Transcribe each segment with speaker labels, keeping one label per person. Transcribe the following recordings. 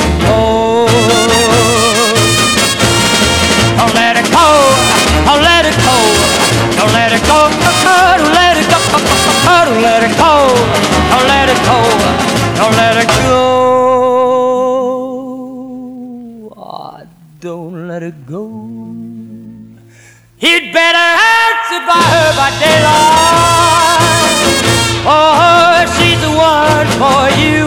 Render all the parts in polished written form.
Speaker 1: Oh, don't let it go, don't let it go, don't let it go, don't let it go, don't let it go, don't let it go, don't let it go. Oh, don't let it go. He'd better answer by her by daylight. Oh, she's the one for you.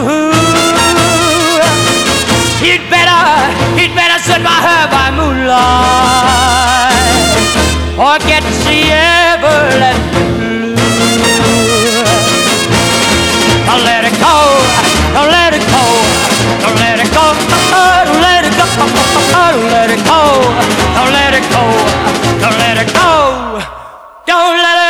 Speaker 1: He'd better sit by her by moonlight. Forget she ever let you blue. Don't let it go, don't let it go, don't let it go, don't let it go, don't let it go, don't let it go, don't let it go, don't let it go.